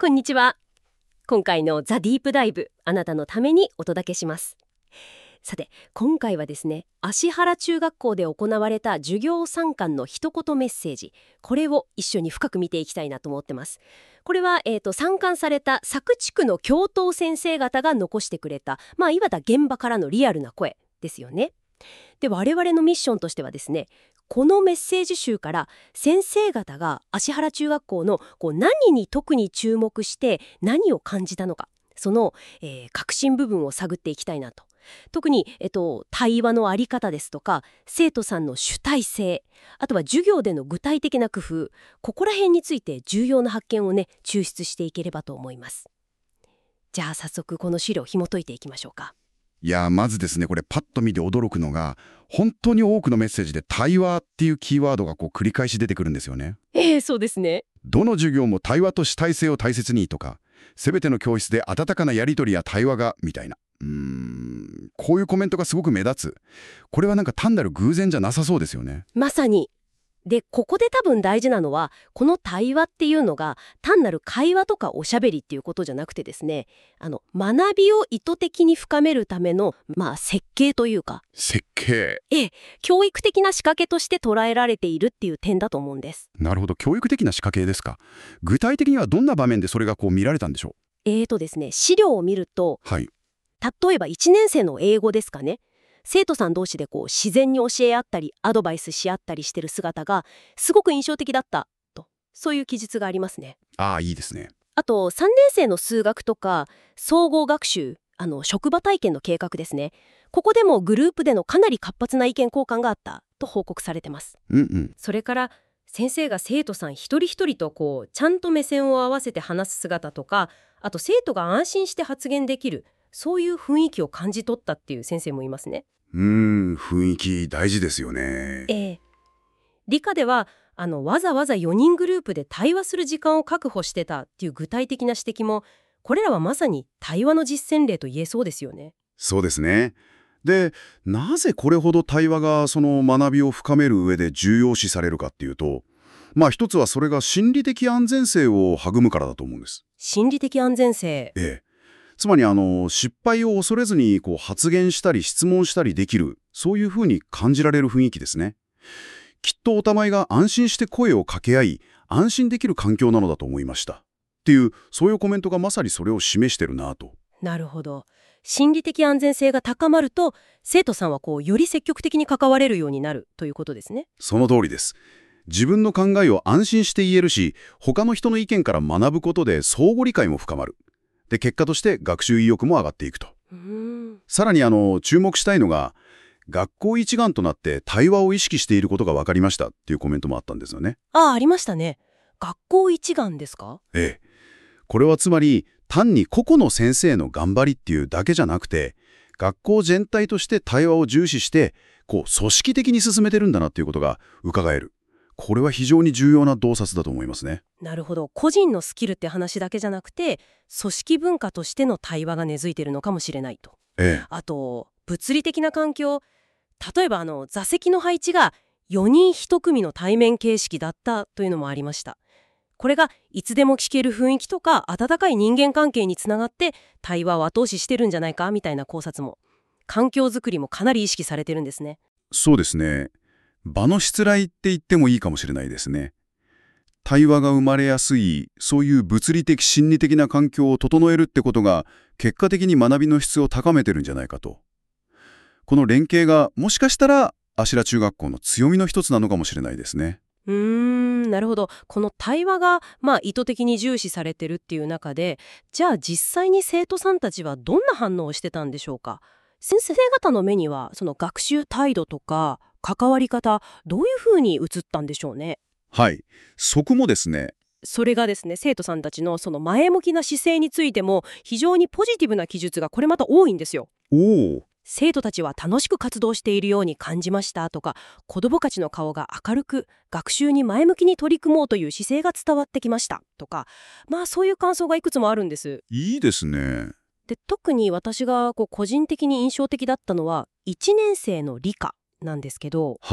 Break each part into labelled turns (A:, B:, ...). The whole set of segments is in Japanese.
A: こんにちは。今回のザ・ディープダイブ、あなたのためにお届けします。さて、今回はですね、芦原中学校で行われた授業参観の一言メッセージ、これを一緒に深く見ていきたいなと思ってます。これは、参観された佐久地区の教頭先生方が残してくれた、いわば現場からのリアルな声ですよね。で、我々のミッションとしてはですね、このメッセージ集から先生方が芦原中学校の何に特に注目して何を感じたのか、その、核心部分を探っていきたいなと。特に、対話のあり方ですとか、生徒さんの主体性、あとは授業での具体的な工夫、ここら辺について重要な発見をね、抽出していければと思います。じゃあ早速この資料を紐解いていきましょうか。
B: いやまずですね、これパッと見て驚くのが、本当に多くのメッセージで対話っていうキーワードが繰り返し出てくるんですよね。
A: そうですね。
B: どの授業も対話と主体性を大切にとか、すべての教室で温かなやり取りや対話がみたいな、こういうコメントがすごく目立つ。これはなんか単なる偶然じゃなさそうですよね。
A: まさに。で、ここで多分大事なのは、この対話っていうのが単なる会話とかおしゃべりっていうことじゃなくてですね、学びを意図的に深めるための、設計というか、
B: 設計。
A: 教育的な仕掛けとして捉えられているっていう点だと思うんです。
B: なるほど、教育的な仕掛けですか。具体的にはどんな場面でそれが見られたんでしょ
A: ですね、資料を見ると、
B: う。はい。
A: 例えば1年生の英語ですかね。生徒さん同士で自然に教え合ったりアドバイスし合ったりしてる姿がすごく印象的だったと、そういう記述がありますね。
B: ああ、いいですね。
A: あと3年生の数学とか総合学習、職場体験の計画ですね。ここでもグループでのかなり活発な意見交換があったと報告されてます。それから先生が生徒さん一人一人とちゃんと目線を合わせて話す姿とか、あと生徒が安心して発言できる、そういう雰囲気を感じ取ったっていう先生もいますね。
B: 雰囲気大事ですよね。
A: 理科ではわざわざ4人グループで対話する時間を確保してたっていう具体的な指摘も、これらはまさに対話の実践例と言えそうですよね。
B: そうですね。で、なぜこれほど対話がその学びを深める上で重要視されるかっていうと、一つはそれが心理的安全性を育むからだと思うんです。
A: 心理的安全性。
B: つまり失敗を恐れずに発言したり質問したりできる、そういうふうに感じられる雰囲気ですね。きっとお互いが安心して声を掛け合い、安心できる環境なのだと思いました。っていう、そういうコメントがまさにそれを示してるなと。
A: なるほど。心理的安全性が高まると、生徒さんはより積極的に関われるようになるということですね。
B: その通りです。自分の考えを安心して言えるし、他の人の意見から学ぶことで相互理解も深まる。で、結果として学習意欲も上がっていくと。さらに注目したいのが、学校一丸となって対話を意識していることが分かりましたっていうコメントもあったんですよね。
A: ありましたね。学校一丸ですか？
B: これはつまり単に個々の先生の頑張りっていうだけじゃなくて、学校全体として対話を重視して組織的に進めてるんだなっていうことが伺える。これは非常に重要な洞察だと思いますね。
A: なるほど。個人のスキルって話だけじゃなくて、組織文化としての対話が根付いているのかもしれないと。あと物理的な環境、例えば座席の配置が4人1組の対面形式だったというのもありました。これがいつでも聞ける雰囲気とか温かい人間関係につながって対話を後押ししてるんじゃないかみたいな考察も、環境づくりもかなり意識されてるんですね。
B: そうですね。場のしつらいって言ってもいいかもしれないですね。対話が生まれやすい、そういう物理的心理的な環境を整えるってことが結果的に学びの質を高めてるんじゃないかと。この連携がもしかしたら芦原中学校の強みの一つなのかもしれないですね。
A: なるほど。この対話が意図的に重視されてるっていう中で、じゃあ実際に生徒さんたちはどんな反応をしてたんでしょうか。先生方の目にはその学習態度とか関わり方、どういうふうに映ったんでしょうね。
B: はい、そこもですね。
A: それがですね、生徒さんたちのその前向きな姿勢についても非常にポジティブな記述がこれまた多いんですよ。生徒たちは楽しく活動しているように感じましたとか、子どもたちの顔が明るく学習に前向きに取り組もうという姿勢が伝わってきましたとか、そういう感想がいくつもあるんです。
B: いいですね。
A: で、特に私が個人的に印象的だったのは1年生の理科なんですけど、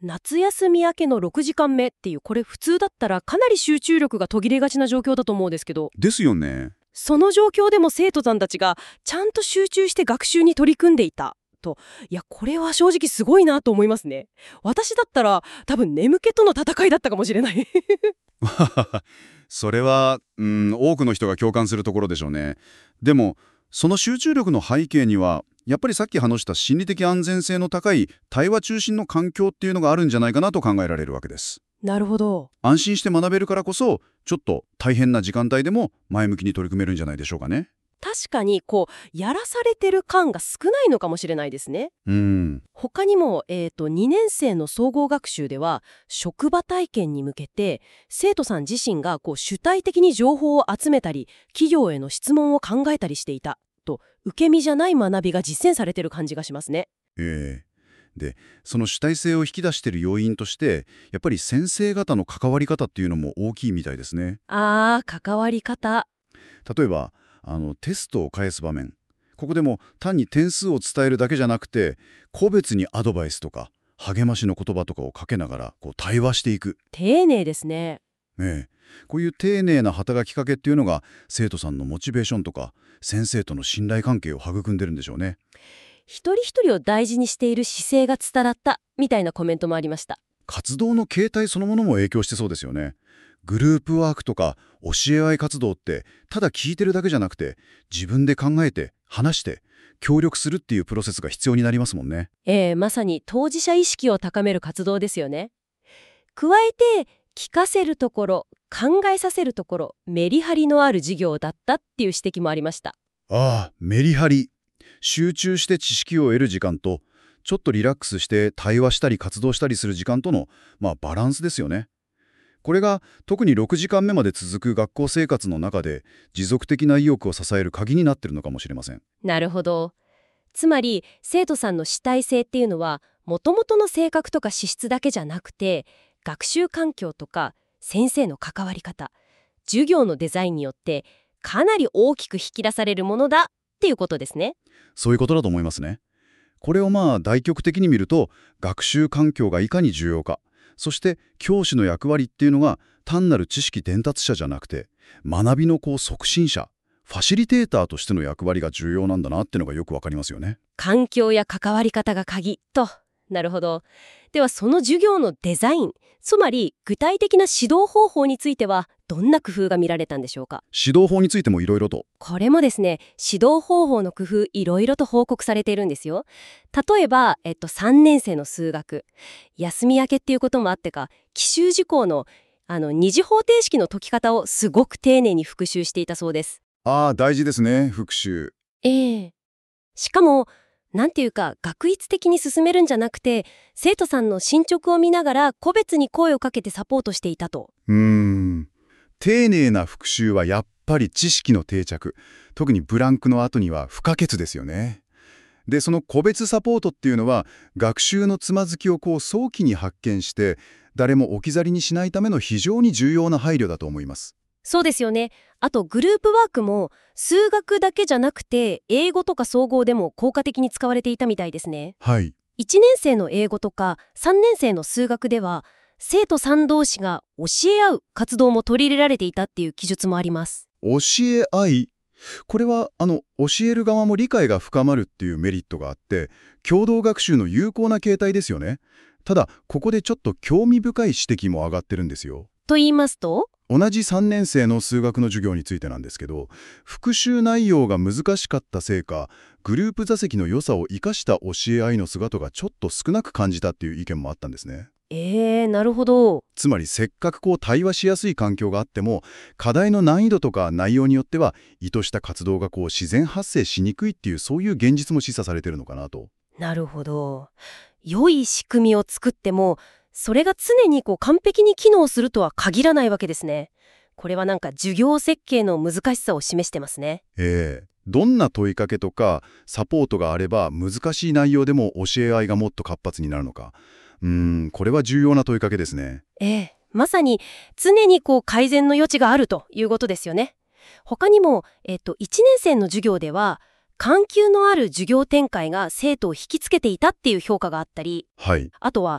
A: 夏休み明けの6時間目っていう、これ普通だったらかなり集中力が途切れがちな状況だと思うんですけど、
B: ですよね。
A: その状況でも生徒さんたちがちゃんと集中して学習に取り組んでいたと、いやこれは正直すごいなと思いますね。私だったら多分眠気との戦いだったかもしれない
B: それは、多くの人が共感するところでしょうね。でも、その集中力の背景には、やっぱりさっき話した心理的安全性の高い対話中心の環境っていうのがあるんじゃないかなと考えられるわけです。
A: なるほど。
B: 安心して学べるからこそ、ちょっと大変な時間帯でも前向きに取り組めるんじゃないでしょうかね。
A: 確かにやらされてる感が少ないのかもしれないですね。他にも、2年生の総合学習では職場体験に向けて生徒さん自身が主体的に情報を集めたり企業への質問を考えたりしていたと、受け身じゃない学びが実践されてる感じがしますね。
B: で、その主体性を引き出している要因として、やっぱり先生方の関わり方っていうのも大きいみたいですね。
A: 関わり方。
B: 例えば、テストを返す場面。ここでも単に点数を伝えるだけじゃなくて、個別にアドバイスとか、励ましの言葉とかをかけながら対話していく。
A: 丁寧ですね。
B: こういう丁寧な働きかけっていうのが、生徒さんのモチベーションとか、先生との信頼関係を育んでるんでしょうね。
A: 一人一人を大事にしている姿勢が伝わったみたいなコメントもありました。
B: 活動の形態そのものも影響してそうですよね。グループワークとか教え合い活動ってただ聞いてるだけじゃなくて、自分で考えて話して協力するっていうプロセスが必要になりますもんね。
A: まさに当事者意識を高める活動ですよね。加えて聞かせるところ、考えさせるところ、メリハリのある授業だったっていう指摘もありました。
B: メリハリ。集中して知識を得る時間と、ちょっとリラックスして対話したり活動したりする時間との、バランスですよね。これが特に6時間目まで続く学校生活の中で持続的な意欲を支える鍵になっているのかもしれません。
A: なるほど。つまり生徒さんの主体性っていうのは元々の性格とか資質だけじゃなくて、学習環境とか先生の関わり方、授業のデザインによってかなり大きく引き出されるものだっていうことですね。
B: そういうことだと思いますね。これを大局的に見ると、学習環境がいかに重要か、そして教師の役割っていうのが単なる知識伝達者じゃなくて、学びの促進者、ファシリテーターとしての役割が重要なんだなっていうのがよくわかりますよね。
A: 環境や関わり方が鍵と。なるほど。ではその授業のデザイン、つまり具体的な指導方法についてはどんな工夫が見られたんでしょうか。
B: 指導法についてもいろいろと。
A: これもですね、指導方法の工夫いろいろと報告されているんですよ。例えば、3年生の数学、休み明けっていうこともあってか、奇襲事項の二次方程式の解き方をすごく丁寧に復習していたそうです。
B: 大事ですね、復習。
A: しかもなんていうか学術的に進めるんじゃなくて、生徒さんの進捗を見ながら個別に声をかけてサポートしていたと。
B: 丁寧な復習はやっぱり知識の定着、特にブランクの後には不可欠ですよね。で、その個別サポートっていうのは、学習のつまずきを早期に発見して、誰も置き去りにしないための非常に重要な配慮だと思います。
A: そうですよね。あとグループワークも数学だけじゃなくて英語とか総合でも効果的に使われていたみたいですね。1年生の英語とか3年生の数学では生徒さん同士が教え合う活動も取り入れられていたっていう記述もあります。
B: 教え合い、これは教える側も理解が深まるっていうメリットがあって、共同学習の有効な形態ですよね。ただここでちょっと興味深い指摘も上がってるんですよ。
A: と言いますと、
B: 同じ3年生の数学の授業についてなんですけど、復習内容が難しかったせいか、グループ座席の良さを生かした教え合いの姿がちょっと少なく感じたっていう意見もあったんですね。
A: なるほど。
B: つまりせっかく対話しやすい環境があっても、課題の難易度とか内容によっては意図した活動が自然発生しにくいっていう、そういう現実も示唆されてるのかなと。
A: なるほど。良い仕組みを作ってもそれが常に完璧に機能するとは限らないわけですね。これは授業設計の難しさを示してますね。
B: どんな問いかけとかサポートがあれば難しい内容でも教え合いがもっと活発になるのか。これは重要な問いかけですね。
A: まさに常に改善の余地があるということですよね。他にも、1年生の授業では緩急のある授業展開が生徒を引きつけていたっていう評価があったり、あとは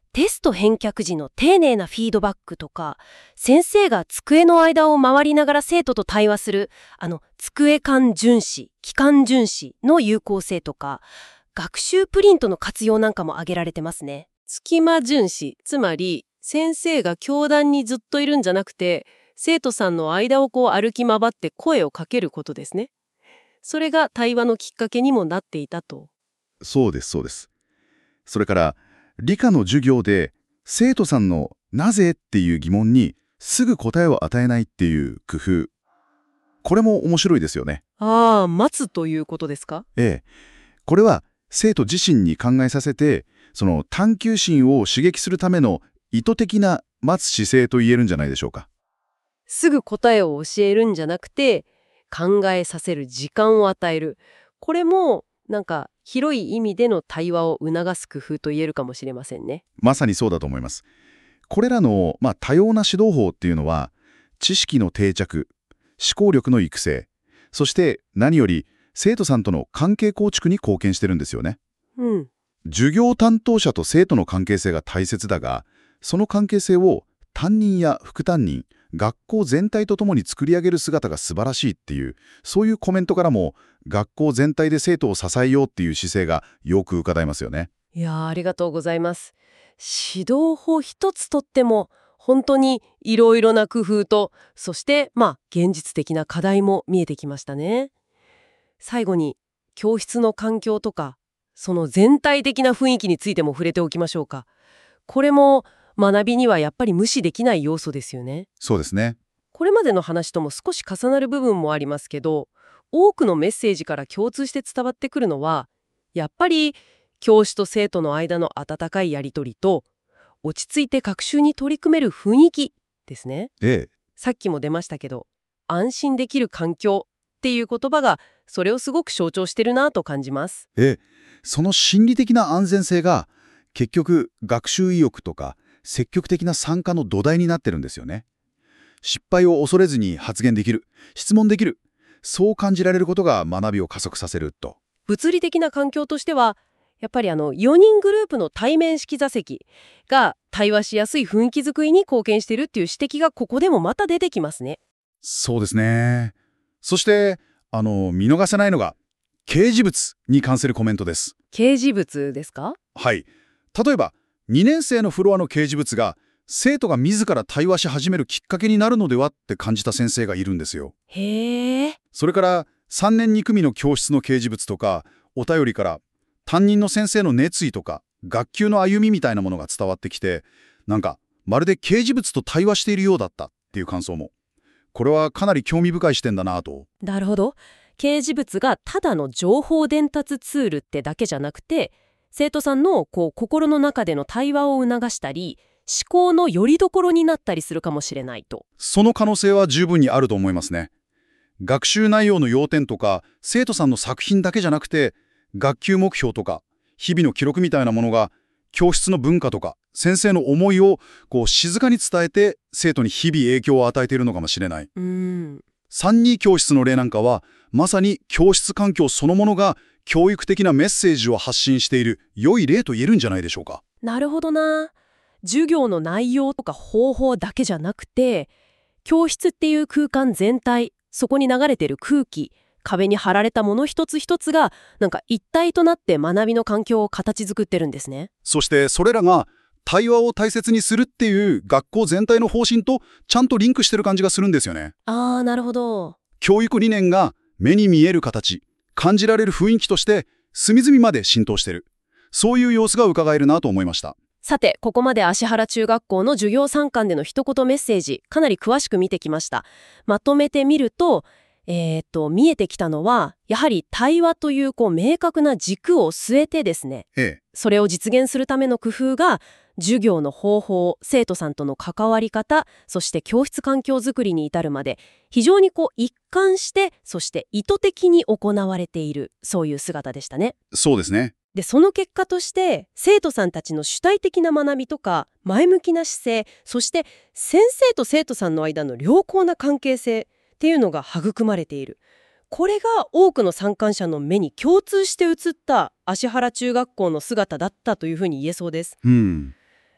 A: テスト返却時の丁寧なフィードバックとか、先生が机の間を回りながら生徒と対話する机間巡視、機関巡視の有効性とか、学習プリントの活用なんかも挙げられてますね。
C: 隙間巡視、つまり先生が教壇にずっといるんじゃなくて、生徒さんの間を歩き回って声をかけることですね。それが対話のきっかけにもなっていたと。
B: そうです、そうです。それから、理科の授業で生徒さんのなぜっていう疑問にすぐ答えを与えないっていう工夫。これも面白いですよね。
C: ああ、待つということですか？
B: ええ。これは生徒自身に考えさせて、その探求心を刺激するための意図的な待つ姿勢と言えるんじゃないでしょうか。
C: すぐ答えを教えるんじゃなくて、考えさせる時間を与える。これも広い意味での対話を促す工夫と言えるかもしれませんね。
B: まさにそうだと思います。これらの、多様な指導法っていうのは、知識の定着、思考力の育成、そして何より生徒さんとの関係構築に貢献してるんですよね。
C: うん。
B: 授業担当者と生徒の関係性が大切だが、その関係性を担任や副担任、学校全体とともに作り上げる姿が素晴らしいっていう、そういうコメントからも、学校全体で生徒を支えようっていう姿勢がよく伺えますよね。
C: いやー、ありがとうございます。指導法一つとっても、本当にいろいろな工夫と、そして現実的な課題も見えてきましたね。最後に、教室の環境とか、その全体的な雰囲気についても触れておきましょうか。これも学びにはやっぱり無視できない要素ですよね。
B: そうですね。
C: これまでの話とも少し重なる部分もありますけど、多くのメッセージから共通して伝わってくるのは、やっぱり教師と生徒の間の温かいやり取りと、落ち着いて学習に取り組める雰囲気ですね。
B: ええ。
C: さっきも出ましたけど、安心できる環境っていう言葉がそれをすごく象徴してるなと感じます。
B: その心理的な安全性が、結局学習意欲とか積極的な参加の土台になってるんですよね。失敗を恐れずに発言できる、質問できる、そう感じられることが学びを加速させると。
C: 物理的な環境としては、やっぱり4人グループの対面式座席が対話しやすい雰囲気づくりに貢献しているっていう指摘がここでもまた出てきますね。
B: そうですね。そして見逃せないのが掲示物に関するコメントです。
C: 掲示物ですか？
B: はい。例えば2年生のフロアの掲示物が生徒が自ら対話し始めるきっかけになるのではって感じた先生がいるんですよ。
C: へえ。
B: それから3年2組の教室の掲示物とかお便りから担任の先生の熱意とか学級の歩みみたいなものが伝わってきて、まるで掲示物と対話しているようだったっていう感想も。これはかなり興味深い視点だなと。
A: なるほど。掲示物がただの情報伝達ツールってだけじゃなくて、生徒さんの心の中での対話を促したり、思考の拠り所になったりするかもしれないと。
B: その可能性は十分にあると思いますね。学習内容の要点とか生徒さんの作品だけじゃなくて、学級目標とか日々の記録みたいなものが教室の文化とか先生の思いを静かに伝えて生徒に日々影響を与えているのかもしれない。3-2教室の例なんかはまさに教室環境そのものが教育的なメッセージを発信している良い例と言えるんじゃないでしょうか。
A: なるほどな。授業の内容とか方法だけじゃなくて、教室っていう空間全体、そこに流れてる空気、壁に貼られたもの一つ一つが一体となって学びの環境を形作ってるんですね。
B: そしてそれらが対話を大切にするっていう学校全体の方針とちゃんとリンクしてる感じがするんですよね。
A: なるほど。
B: 教育理念が目に見える形、感じられる雰囲気として隅々まで浸透してる。そういう様子が伺えるなと思いました。
A: さて、ここまで芦原中学校の授業参観での一言メッセージ、かなり詳しく見てきました。まとめてみると、見えてきたのは、やはり対話という明確な軸を据えてですね、それを実現するための工夫が、授業の方法、生徒さんとの関わり方、そして教室環境づくりに至るまで、非常に一貫して、そして意図的に行われている、そういう姿でしたね。
B: そうですね。
A: で、その結果として、生徒さんたちの主体的な学びとか、前向きな姿勢、そして先生と生徒さんの間の良好な関係性っていうのが育まれている。これが多くの参観者の目に共通して映った芦原中学校の姿だったというふうに言えそうです。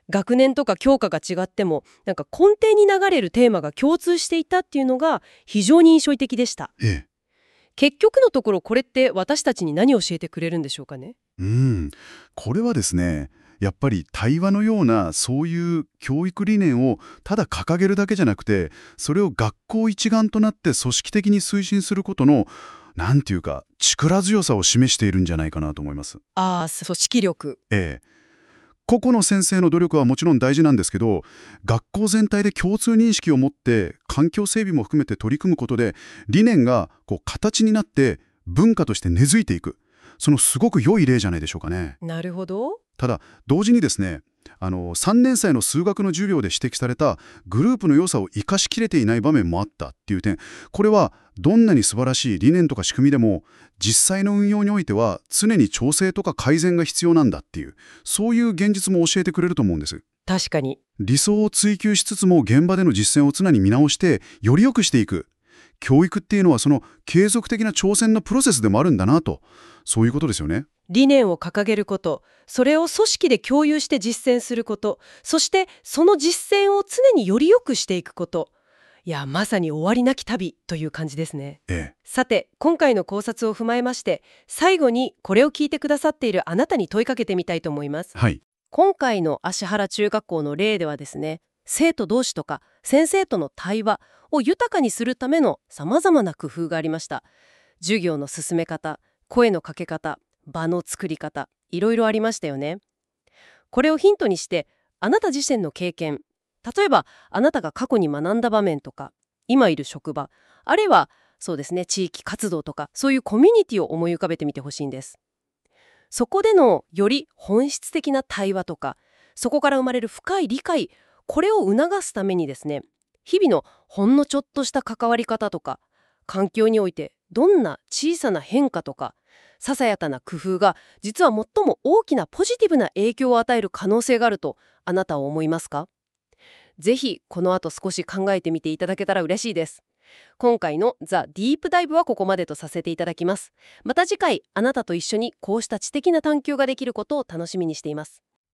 C: 学年とか教科が違ってもなんか根底に流れるテーマが共通していたっていうのが非常に印象的でした。
B: ええ。
C: 結局のところこれって私たちに何を教えてくれるんでしょうかね。
B: これはですね、やっぱり対話のようなそういう教育理念をただ掲げるだけじゃなくて、それを学校一丸となって組織的に推進することの、なんていうか、力強さを示しているんじゃないかなと思います。
C: ああ、組織力。
B: ええ。個々の先生の努力はもちろん大事なんですけど、学校全体で共通認識を持って環境整備も含めて取り組むことで、理念が形になって文化として根付いていく、そのすごく良い例じゃないでしょうかね。
C: なるほど。
B: ただ同時にですね、3年生の数学の授業で指摘されたグループの良さを生かしきれていない場面もあったっていう点、これはどんなに素晴らしい理念とか仕組みでも実際の運用においては常に調整とか改善が必要なんだっていう、そういう現実も教えてくれると思うんです。
C: 確かに。
B: 理想を追求しつつも現場での実践を常に見直してより良くしていく。教育っていうのはその継続的な挑戦のプロセスでもあるんだなと、そういうことですよね。
C: 理念を掲げること、それを組織で共有して実践すること、そしてその実践を常により良くしていくこと。いや、まさに終わりなき旅という感じですね。
B: ええ。
C: さて、今回の考察を踏まえまして、最後にこれを聞いてくださっているあなたに問いかけてみたいと思います。
B: はい。
C: 今回の芦原中学校の例ではですね、生徒同士とか先生との対話を豊かにするための様々な工夫がありました。授業の進め方、声のかけ方、場の作り方、いろいろありましたよね。これをヒントにして、あなた自身の経験、例えばあなたが過去に学んだ場面とか、今いる職場、あるいはそうですね、地域活動とか、そういうコミュニティを思い浮かべてみてほしいんです。そこでのより本質的な対話とか、そこから生まれる深い理解、これを促すためにですね、日々のほんのちょっとした関わり方とか、環境においてどんな小さな変化とか、ささやかな工夫が実は最も大きなポジティブな影響を与える可能性があるとあなたは思いますか？ぜひこの後少し考えてみていただけたら嬉しいです。今回のザ・ディープダイブはここまでとさせていただきます。また次回あなたと一緒にこうした知的な探求ができることを楽しみにしています。